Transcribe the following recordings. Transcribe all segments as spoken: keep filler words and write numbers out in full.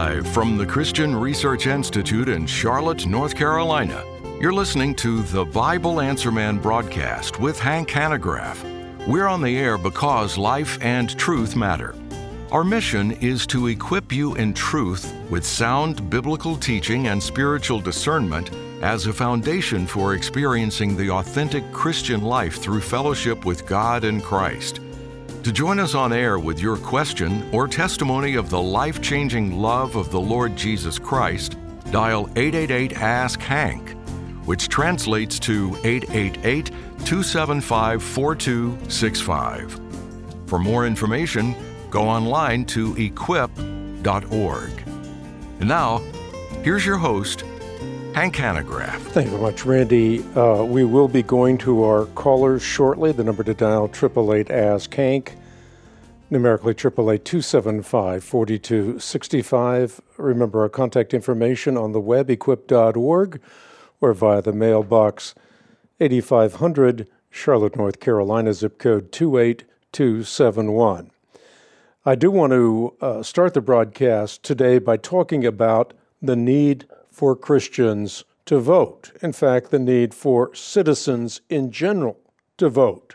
Live from the Christian Research Institute in Charlotte, North Carolina, you're listening to the Bible Answer Man broadcast with Hank Hanegraaff. We're on the air because life and truth matter. Our mission is to equip you in truth with sound biblical teaching and spiritual discernment as a foundation for experiencing the authentic Christian life through fellowship with God and Christ. To join us on air with your question or testimony of the life-changing love of the Lord Jesus Christ, dial eight eight eight, ask Hank, which translates to eight eight eight, two seven five, four two six five. For more information, go online to equip dot org. And now, here's your host, Hank Hanegraaff. Thank you very much, Randy. Uh, we will be going to our callers shortly. The number to dial, eight eight eight, ask Hank, numerically eight eight eight, two seven five, four two six five. Remember our contact information on the web, equip dot org, or via the mailbox, eighty-five hundred, Charlotte, North Carolina, zip code two eight two seven one. I do want to uh, start the broadcast today by talking about the need for Christians to vote. In fact, the need for citizens in general to vote.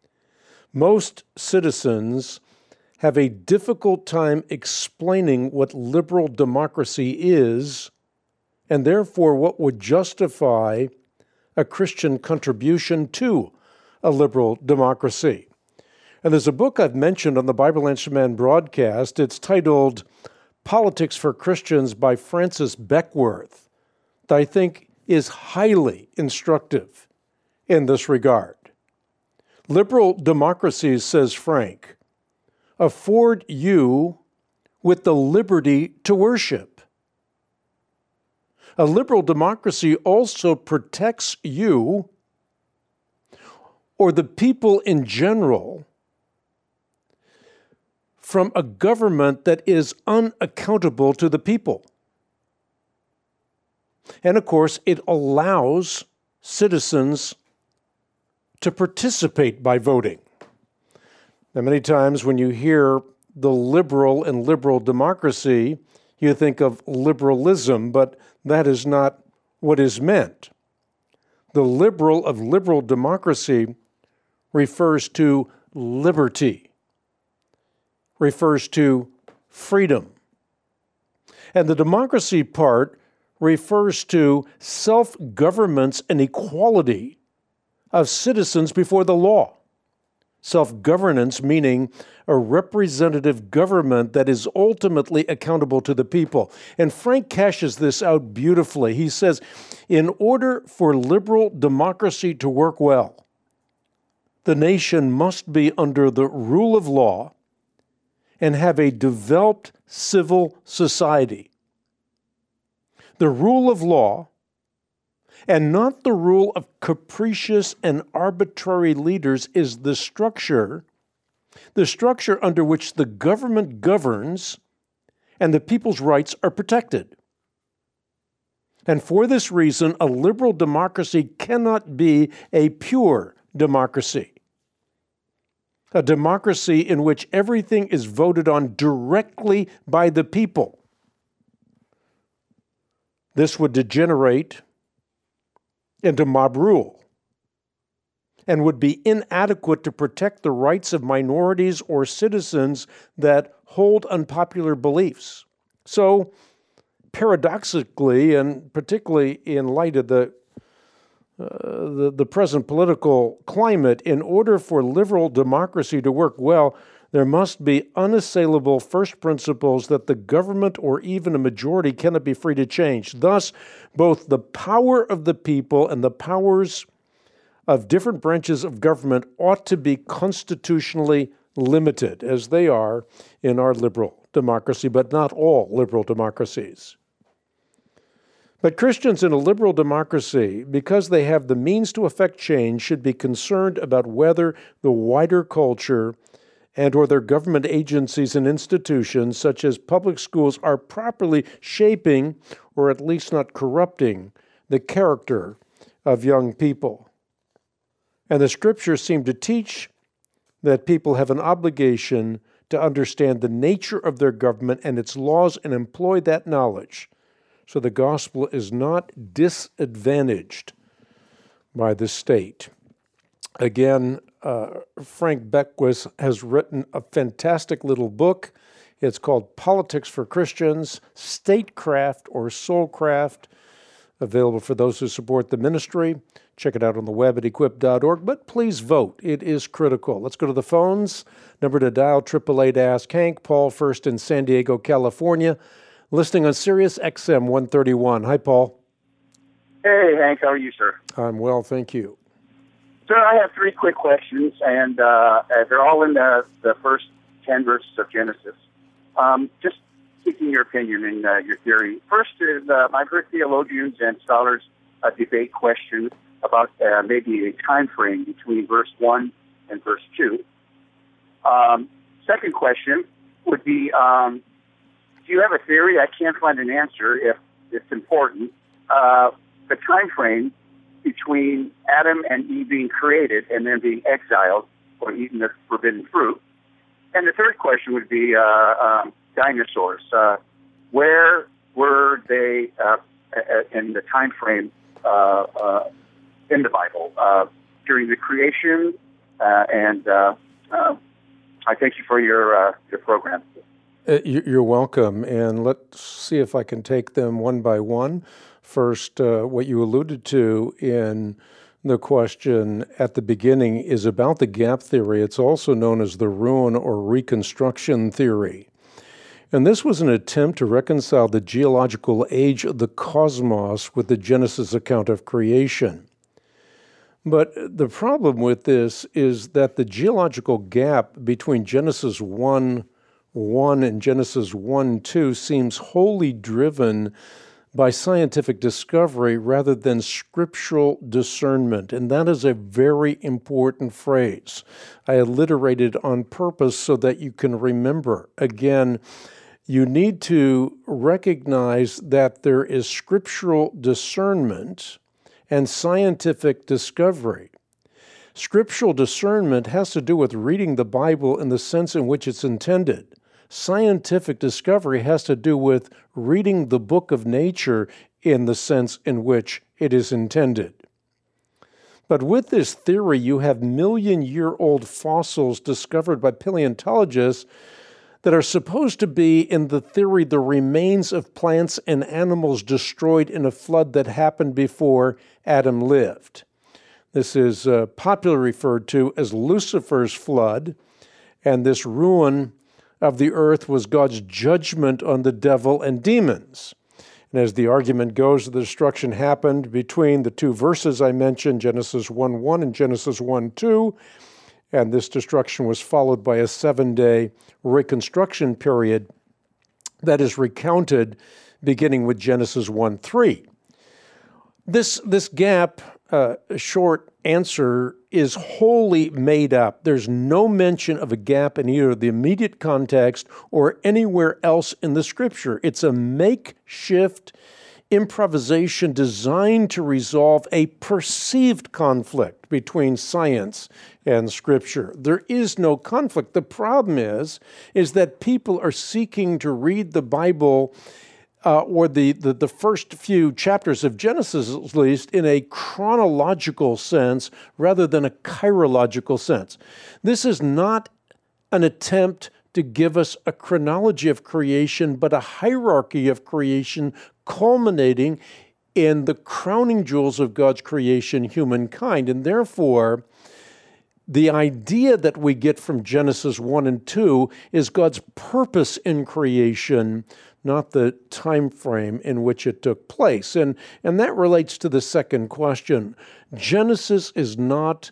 Most citizens have a difficult time explaining what liberal democracy is, and therefore what would justify a Christian contribution to a liberal democracy. And there's a book I've mentioned on the Bible Answer Man broadcast. It's titled Politics for Christians by Francis Beckworth, that I think is highly instructive in this regard. Liberal democracies, says Frank, afford you with the liberty to worship. A liberal democracy also protects you, or the people in general, from a government that is unaccountable to the people. And of course, it allows citizens to participate by voting. Now, many times when you hear the liberal and liberal democracy, you think of liberalism, but that is not what is meant. The liberal of liberal democracy refers to liberty, refers to freedom. And the democracy part refers to self-governance and equality of citizens before the law. Self-governance meaning a representative government that is ultimately accountable to the people. And Frank cashes this out beautifully. He says, in order for liberal democracy to work well, the nation must be under the rule of law and have a developed civil society. The rule of law, and not the rule of capricious and arbitrary leaders, is the structure, the structure under which the government governs and the people's rights are protected. And for this reason, a liberal democracy cannot be a pure democracy. A democracy in which everything is voted on directly by the people. This would degenerate into mob rule and would be inadequate to protect the rights of minorities or citizens that hold unpopular beliefs. So, paradoxically, and particularly in light of the Uh, the, the present political climate, in order for liberal democracy to work well, there must be unassailable first principles that the government or even a majority cannot be free to change. Thus, both the power of the people and the powers of different branches of government ought to be constitutionally limited, as they are in our liberal democracy, but not all liberal democracies. But Christians in a liberal democracy, because they have the means to effect change, should be concerned about whether the wider culture and or their government agencies and institutions, such as public schools, are properly shaping, or at least not corrupting, the character of young people. And the Scriptures seem to teach that people have an obligation to understand the nature of their government and its laws and employ that knowledge. So the gospel is not disadvantaged by the state. Again, uh, Frank Beckwith has written a fantastic little book. It's called Politics for Christians, Statecraft or Soulcraft, available for those who support the ministry. Check it out on the web at equip dot org, but please vote. It is critical. Let's go to the phones. Number to dial, eight eight eight, ask Hank. Paul first in San Diego, California, listening on Sirius X M one thirty-one. Hi, Paul. Hey, Hank. How are you, sir? I'm well, thank you. Sir, I have three quick questions, and uh, they're all in the, the first ten verses of Genesis. Um, just seeking your opinion and uh, your theory. First is, uh, I've heard theologians and scholars uh, debate questions about uh, maybe a time frame between verse one and verse two. Um, second question would be, um, do you have a theory? I can't find an answer if it's important. Uh, the time frame between Adam and Eve being created and then being exiled or eating the forbidden fruit. And the third question would be uh, um, dinosaurs. Uh, where were they uh, in the time frame uh, uh, in the Bible uh, during the creation? Uh, and uh, uh, I thank you for your uh, your program. Uh, you're welcome. And let's see if I can take them one by one. First, uh, what you alluded to in the question at the beginning is about the gap theory. It's also known as the ruin or reconstruction theory. And this was an attempt to reconcile the geological age of the cosmos with the Genesis account of creation. But the problem with this is that the geological gap between Genesis one one and Genesis one two seems wholly driven by scientific discovery rather than scriptural discernment. And that is a very important phrase. I alliterated on purpose so that you can remember. Again, you need to recognize that there is scriptural discernment and scientific discovery. Scriptural discernment has to do with reading the Bible in the sense in which it's intended. Scientific discovery has to do with reading the book of nature in the sense in which it is intended. But with this theory, you have million-year-old fossils discovered by paleontologists that are supposed to be, in the theory, the remains of plants and animals destroyed in a flood that happened before Adam lived. This is uh, popularly referred to as Lucifer's flood, and this ruin of the earth was God's judgment on the devil and demons. And as the argument goes, the destruction happened between the two verses I mentioned, Genesis one one and Genesis one two, and this destruction was followed by a seven-day reconstruction period that is recounted beginning with Genesis one three. This, this gap, uh, short answer, is wholly made up. There's no mention of a gap in either the immediate context or anywhere else in the Scripture. It's a makeshift improvisation designed to resolve a perceived conflict between science and Scripture. There is no conflict. The problem is, is that people are seeking to read the Bible Uh, or the, the, the first few chapters of Genesis, at least, in a chronological sense rather than a chirological sense. This is not an attempt to give us a chronology of creation, but a hierarchy of creation culminating in the crowning jewels of God's creation, humankind. And therefore, the idea that we get from Genesis one and two is God's purpose in creation, not the time frame in which it took place. And, and that relates to the second question. Genesis is not,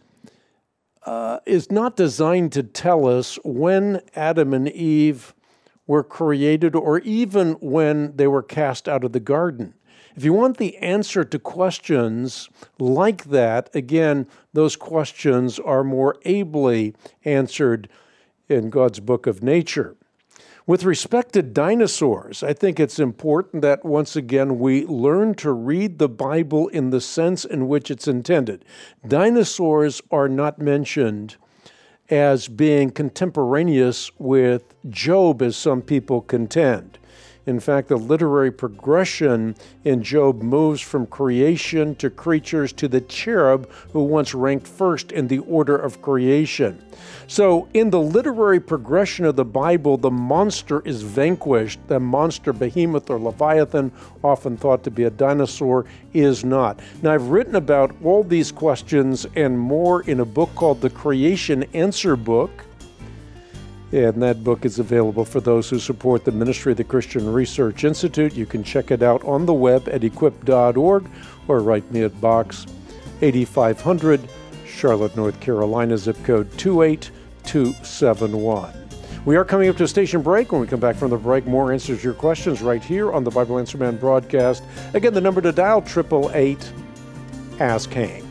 uh, is not designed to tell us when Adam and Eve were created or even when they were cast out of the garden. If you want the answer to questions like that, again, those questions are more ably answered in God's book of nature. With respect to dinosaurs, I think it's important that once again we learn to read the Bible in the sense in which it's intended. Dinosaurs are not mentioned as being contemporaneous with Job, as some people contend. In fact, the literary progression in Job moves from creation to creatures to the cherub who once ranked first in the order of creation. So in the literary progression of the Bible, the monster is vanquished. The monster, Behemoth or Leviathan, often thought to be a dinosaur, is not. Now, I've written about all these questions and more in a book called The Creation Answer Book. And that book is available for those who support the ministry of the Christian Research Institute. You can check it out on the web at equip dot org or write me at Box eighty-five hundred, Charlotte, North Carolina, zip code two eight two seven one. We are coming up to a station break. When we come back from the break, more answers to your questions right here on the Bible Answer Man broadcast. Again, the number to dial, eight eight eight, ask Hank.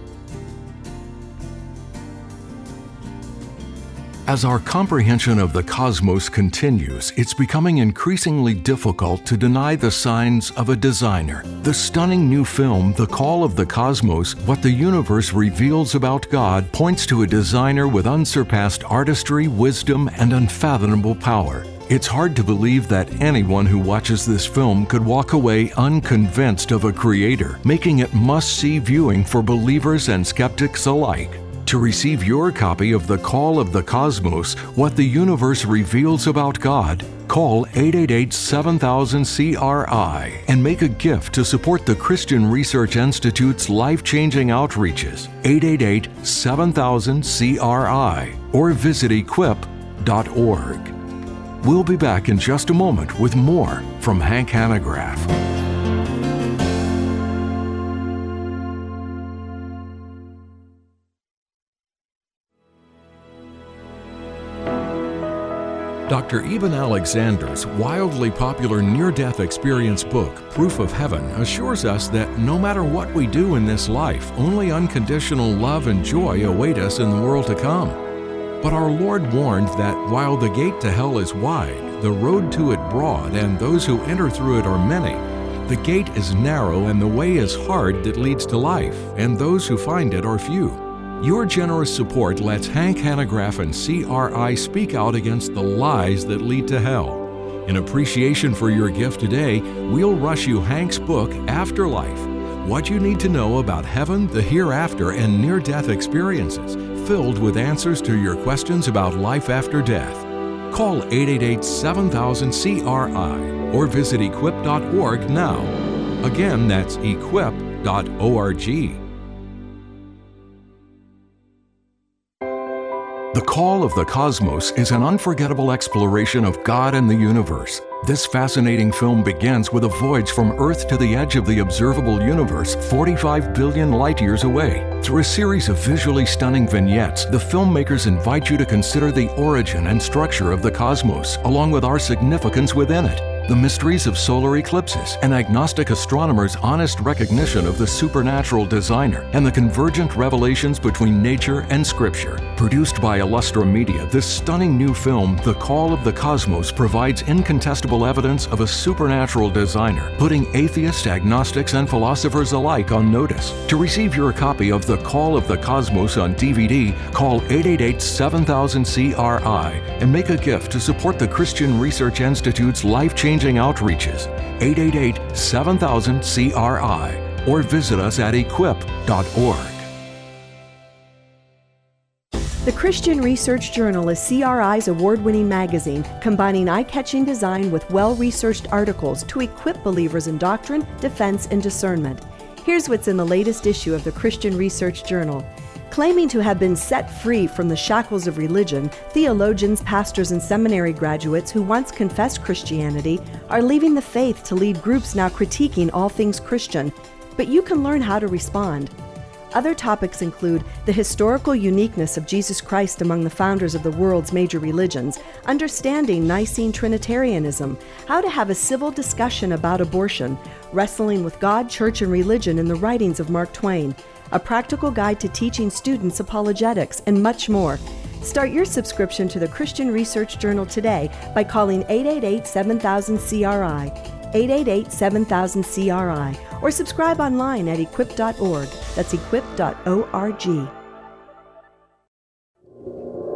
As our comprehension of the cosmos continues, it's becoming increasingly difficult to deny the signs of a designer. The stunning new film, The Call of the Cosmos, What the Universe Reveals About God, points to a designer with unsurpassed artistry, wisdom, and unfathomable power. It's hard to believe that anyone who watches this film could walk away unconvinced of a creator, making it must-see viewing for believers and skeptics alike. To receive your copy of The Call of the Cosmos, What the Universe Reveals About God, call eight eight eight, seven thousand, C R I and make a gift to support the Christian Research Institute's life-changing outreaches, eight eight eight, seven thousand, C R I, or visit equip dot org. We'll be back in just a moment with more from Hank Hanegraaff. Doctor Eben Alexander's wildly popular near-death experience book, Proof of Heaven, assures us that no matter what we do in this life, only unconditional love and joy await us in the world to come. But our Lord warned that while the gate to hell is wide, the road to it broad, and those who enter through it are many, the gate is narrow and the way is hard that leads to life, and those who find it are few. Your generous support lets Hank Hanegraaff and C R I speak out against the lies that lead to hell. In appreciation for your gift today, we'll rush you Hank's book, Afterlife, What You Need to Know About Heaven, the Hereafter, and Near-Death Experiences, filled with answers to your questions about life after death. Call eight eight eight, seven thousand, C R I or visit equip dot org now. Again, that's equip dot org. The Call of the Cosmos is an unforgettable exploration of God and the universe. This fascinating film begins with a voyage from Earth to the edge of the observable universe, forty-five billion light-years away. Through a series of visually stunning vignettes, the filmmakers invite you to consider the origin and structure of the cosmos, along with our significance within it, the mysteries of solar eclipses, an agnostic astronomer's honest recognition of the supernatural designer, and the convergent revelations between nature and scripture. Produced by Illustra Media, this stunning new film, The Call of the Cosmos, provides incontestable evidence of a supernatural designer, putting atheists, agnostics, and philosophers alike on notice. To receive your copy of The Call of the Cosmos on D V D, call eight eight eight, seven thousand, C R I and make a gift to support the Christian Research Institute's life-changing outreaches, eight eight eight, seven thousand, C R I, or visit us at equip dot org. The Christian Research Journal is C R I's award-winning magazine, combining eye-catching design with well-researched articles to equip believers in doctrine, defense, and discernment. Here's what's in the latest issue of the Christian Research Journal. Claiming to have been set free from the shackles of religion, theologians, pastors, and seminary graduates who once confessed Christianity are leaving the faith to lead groups now critiquing all things Christian. But you can learn how to respond. Other topics include the historical uniqueness of Jesus Christ among the founders of the world's major religions, understanding Nicene Trinitarianism, how to have a civil discussion about abortion, wrestling with God, church, and religion in the writings of Mark Twain, a practical guide to teaching students apologetics, and much more. Start your subscription to the Christian Research Journal today by calling eight eight eight, seven thousand, C R I, eight eight eight, seven thousand, C R I, or subscribe online at equip dot org. That's equip dot org.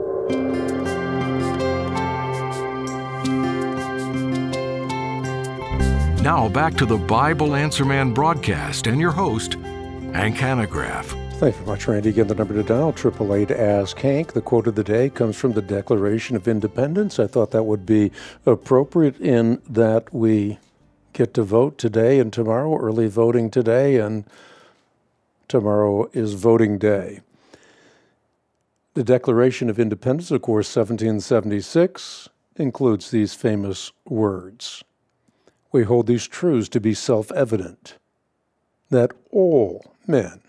Now back to the Bible Answer Man broadcast and your host, Hank Hanegraaff. Thank you very much, Randy. Again, the number to dial, eight eight eight, ask Hank. The quote of the day comes from the Declaration of Independence. I thought that would be appropriate in that we get to vote today and tomorrow, early voting today, and tomorrow is voting day. The Declaration of Independence, of course, seventeen seventy-six, includes these famous words. We hold these truths to be self-evident, that all men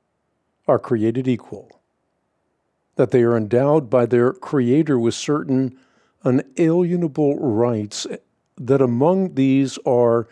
are created equal, that they are endowed by their Creator with certain unalienable rights, that among these are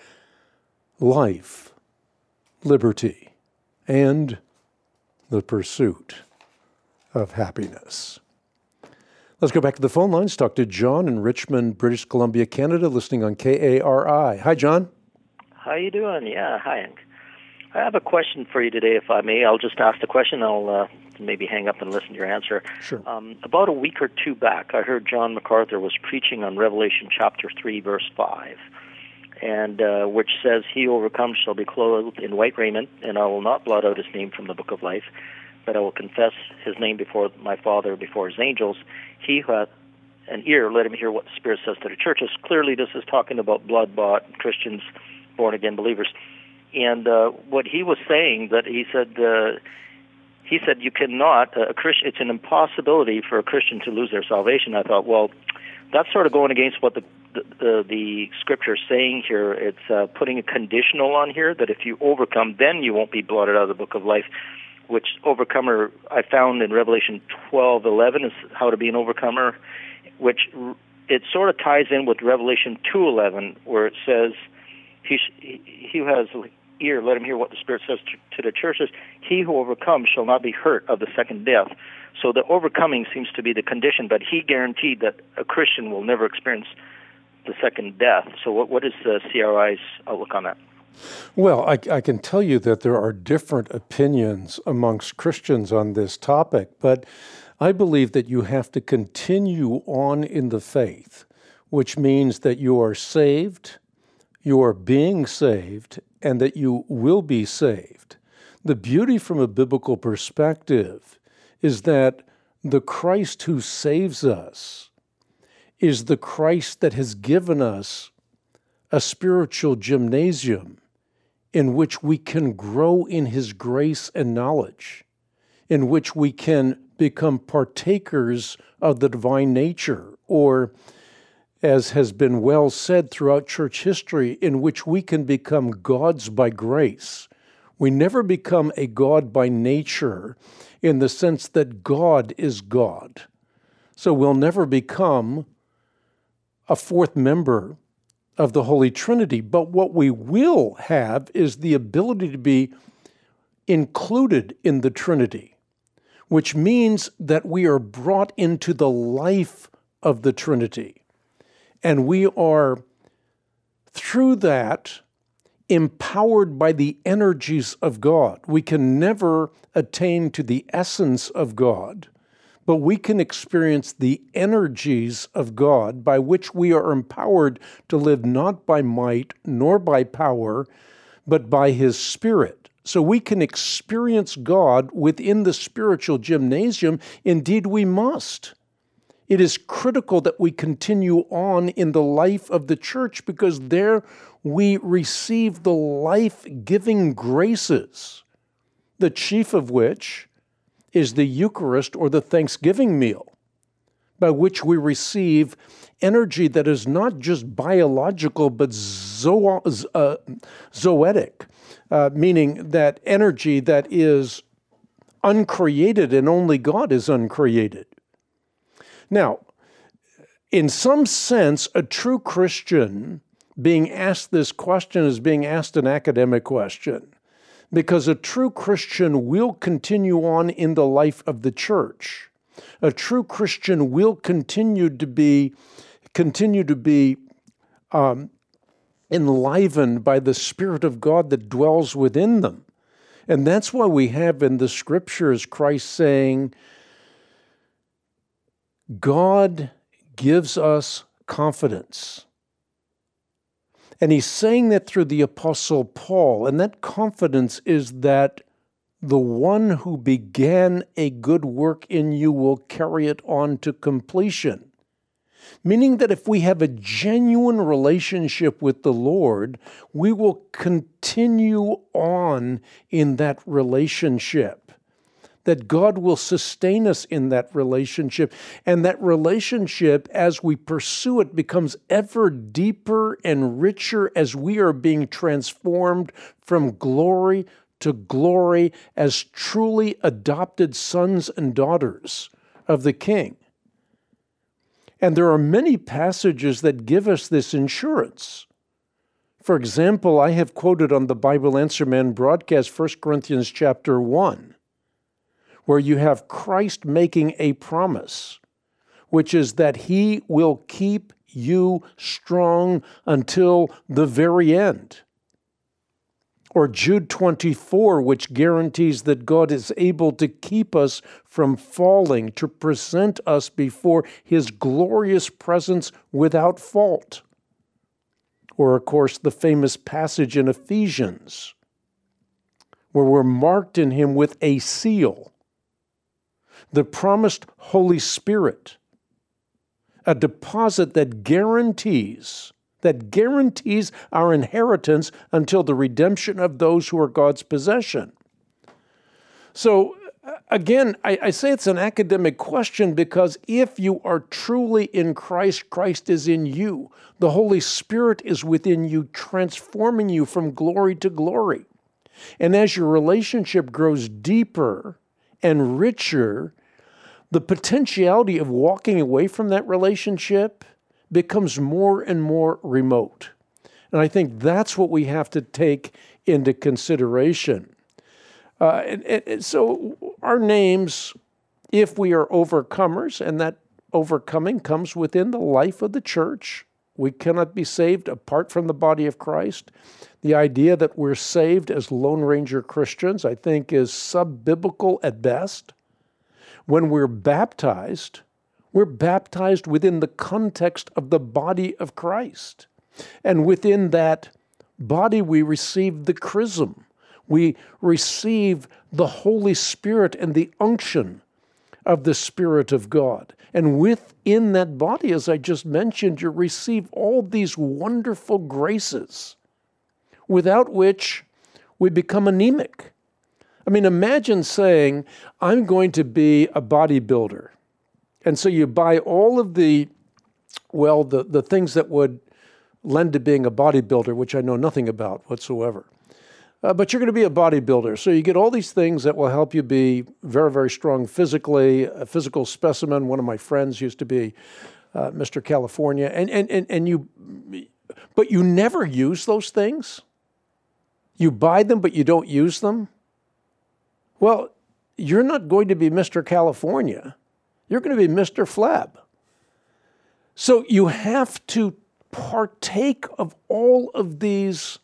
life, liberty, and the pursuit of happiness. Let's go back to the phone lines, talk to John in Richmond, British Columbia, Canada, listening on K A R I. Hi, John. How you doing? Yeah, hi, Hank. I have a question for you today, if I may. I'll just ask the question. I'll uh, maybe hang up and listen to your answer. Sure. Um, about a week or two back, I heard John MacArthur was preaching on Revelation chapter three, verse five, and uh, which says, "He who overcomes shall be clothed in white raiment, and I will not blot out his name from the book of life, but I will confess his name before my Father, before his angels. He who hath an ear, let him hear what the Spirit says to the churches." Clearly, this is talking about blood-bought Christians, born-again believers. And uh, what he was saying, that he said, uh, he said you cannot, uh, a Christian, it's an impossibility for a Christian to lose their salvation. I thought, well, that's sort of going against what the the, the, the Scripture is saying here. It's uh, putting a conditional on here that if you overcome, then you won't be blotted out of the book of life, which overcomer I found in Revelation twelve eleven is how to be an overcomer, which it sort of ties in with Revelation two eleven, where it says, he, he who has ear, let him hear what the Spirit says to, to the churches. He who overcomes shall not be hurt of the second death. So the overcoming seems to be the condition, but he guaranteed that a Christian will never experience the second death. So what, what is the C R I's outlook on that? Well, I, I can tell you that there are different opinions amongst Christians on this topic, but I believe that you have to continue on in the faith, which means that you are saved, you are being saved, and that you will be saved. The beauty from a biblical perspective is that the Christ who saves us is the Christ that has given us a spiritual gymnasium in which we can grow in His grace and knowledge, in which we can become partakers of the divine nature, or, as has been well said throughout church history, in which we can become gods by grace. We never become a God by nature in the sense that God is God. So we'll never become a fourth member of the Holy Trinity. But what we will have is the ability to be included in the Trinity, which means that we are brought into the life of the Trinity. And we are, through that, empowered by the energies of God. We can never attain to the essence of God, but we can experience the energies of God by which we are empowered to live not by might nor by power, but by His Spirit. So we can experience God within the spiritual gymnasium. Indeed, we must. It is critical that we continue on in the life of the church, because there we receive the life-giving graces, the chief of which is the Eucharist, or the Thanksgiving meal, by which we receive energy that is not just biological, but zo- uh, zoetic, uh, meaning that energy that is uncreated, and only God is uncreated. Now, in some sense, a true Christian being asked this question is being asked an academic question, because a true Christian will continue on in the life of the church. A true Christian will continue to be continue to be um, enlivened by the Spirit of God that dwells within them. And that's why we have in the Scriptures Christ saying, God gives us confidence. And he's saying that through the Apostle Paul, and that confidence is that the one who began a good work in you will carry it on to completion. Meaning that if we have a genuine relationship with the Lord, we will continue on in that relationship. That God will sustain us in that relationship. And that relationship, as we pursue it, becomes ever deeper and richer as we are being transformed from glory to glory as truly adopted sons and daughters of the King. And there are many passages that give us this assurance. For example, I have quoted on the Bible Answer Man broadcast First Corinthians chapter one, where you have Christ making a promise, which is that he will keep you strong until the very end. Or Jude twenty-four, which guarantees that God is able to keep us from falling, to present us before his glorious presence without fault. Or, of course, the famous passage in Ephesians, where we're marked in him with a seal, the promised Holy Spirit, a deposit that guarantees that guarantees our inheritance until the redemption of those who are God's possession. So, again, I, I say it's an academic question because if you are truly in Christ, Christ is in you. The Holy Spirit is within you, transforming you from glory to glory. And as your relationship grows deeper and richer, the potentiality of walking away from that relationship becomes more and more remote. And I think that's what we have to take into consideration. Uh, and, and so our names, if we are overcomers, and that overcoming comes within the life of the church, we cannot be saved apart from the body of Christ. The idea that we're saved as Lone Ranger Christians, I think, is sub-biblical at best. When we're baptized, we're baptized within the context of the body of Christ. And within that body, we receive the chrism. We receive the Holy Spirit and the unction of the Spirit of God. And within that body, as I just mentioned, you receive all these wonderful graces, without which we become anemic. I mean, imagine saying, I'm going to be a bodybuilder. And so you buy all of the, well, the, the things that would lend to being a bodybuilder, which I know nothing about whatsoever. Uh, but you're going to be a bodybuilder. So you get all these things that will help you be very, very strong physically, a physical specimen. One of my friends used to be uh, Mister California. And, and, and, and you, but you never use those things. You buy them, but you don't use them. Well, you're not going to be Mister California. You're going to be Mister Flab. So you have to partake of all of these,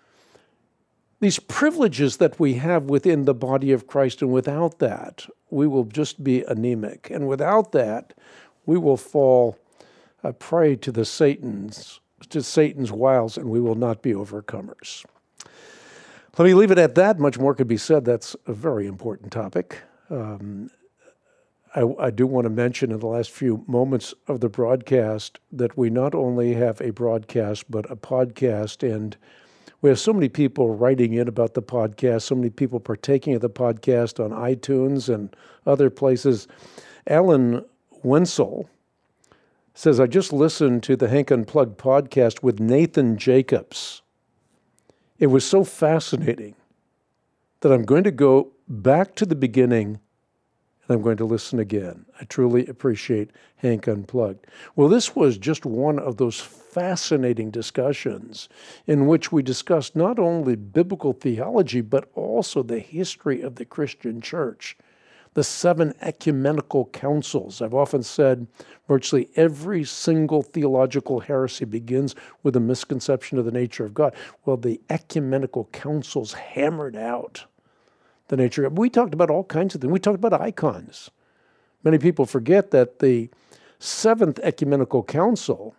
these privileges that we have within the body of Christ, and without that, we will just be anemic. And without that, we will fall a prey to the Satan's, to Satan's wiles, and we will not be overcomers. Let me leave it at that. Much more could be said. That's a very important topic. Um, I, I do want to mention in the last few moments of the broadcast that we not only have a broadcast, but a podcast, and we have so many people writing in about the podcast, so many people partaking of the podcast on iTunes and other places. Alan Wenzel says, I just listened to the Hank Unplugged podcast with Nathan Jacobs. It was so fascinating that I'm going to go back to the beginning and I'm going to listen again. I truly appreciate Hank Unplugged. Well, this was just one of those fascinating discussions in which we discussed not only biblical theology, but also the history of the Christian church, the seven ecumenical councils. I've often said virtually every single theological heresy begins with a misconception of the nature of God. Well, the ecumenical councils hammered out the nature of God. We talked about all kinds of things. We talked about icons. Many people forget that the Seventh Ecumenical Council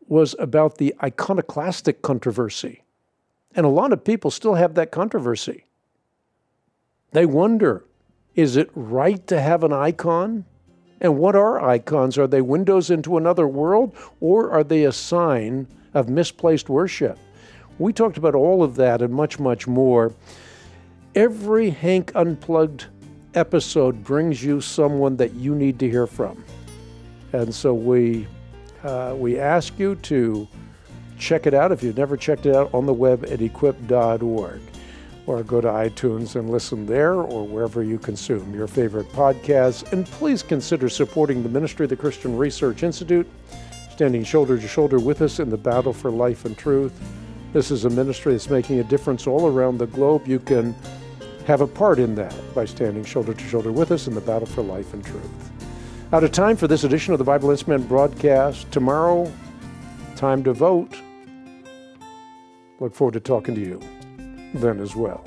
was about the iconoclastic controversy. And a lot of people still have that controversy. They wonder, is it right to have an icon? And what are icons? Are they windows into another world, or are they a sign of misplaced worship? We talked about all of that and much, much more. Every Hank Unplugged episode brings you someone that you need to hear from. And so we uh, we ask you to check it out if you've never checked it out on the web at equip dot org, or go to iTunes and listen there or wherever you consume your favorite podcasts. And please consider supporting the ministry of the Christian Research Institute, standing shoulder to shoulder with us in the battle for life and truth. This is a ministry that's making a difference all around the globe. You can have a part in that by standing shoulder to shoulder with us in the battle for life and truth. Out of time for this edition of the Bible Answer Man broadcast. Tomorrow, time to vote. Look forward to talking to you then as well.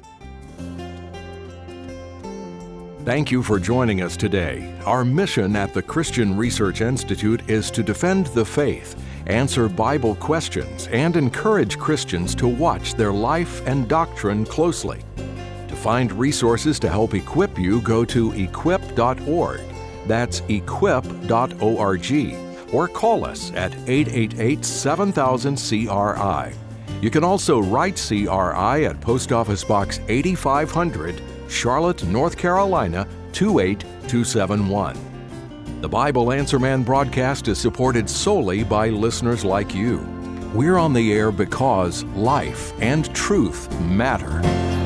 Thank you for joining us today. Our mission at the Christian Research Institute is to defend the faith, answer Bible questions, and encourage Christians to watch their life and doctrine closely. To find resources to help equip you, go to equip dot org. That's equip dot org. Or call us at eight eight eight, seven thousand, C R I. You can also write C R I at Post Office Box eighty-five hundred, Charlotte, North Carolina, two eight two seven one. The Bible Answer Man broadcast is supported solely by listeners like you. We're on the air because life and truth matter.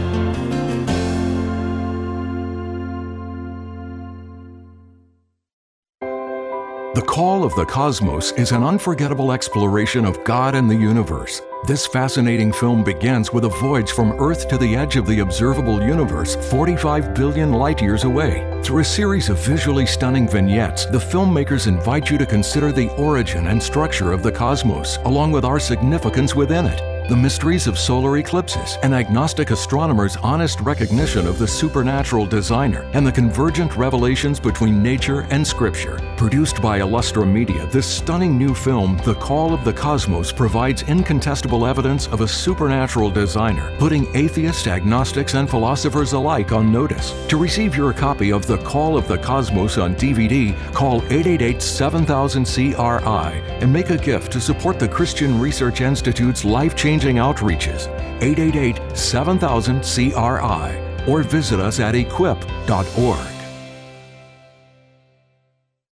The Call of the Cosmos is an unforgettable exploration of God and the universe. This fascinating film begins with a voyage from Earth to the edge of the observable universe, forty-five billion light years away. Through a series of visually stunning vignettes, the filmmakers invite you to consider the origin and structure of the cosmos, along with our significance within it, the mysteries of solar eclipses, an agnostic astronomer's honest recognition of the supernatural designer, and the convergent revelations between nature and scripture. Produced by Illustra Media, this stunning new film, The Call of the Cosmos, provides incontestable evidence of a supernatural designer, putting atheists, agnostics, and philosophers alike on notice. To receive your copy of The Call of the Cosmos on D V D, call eight eight eight, seven thousand, C R I and make a gift to support the Christian Research Institute's life-changing outreaches, eight eight eight, seven thousand, C R I, or visit us at equip dot org.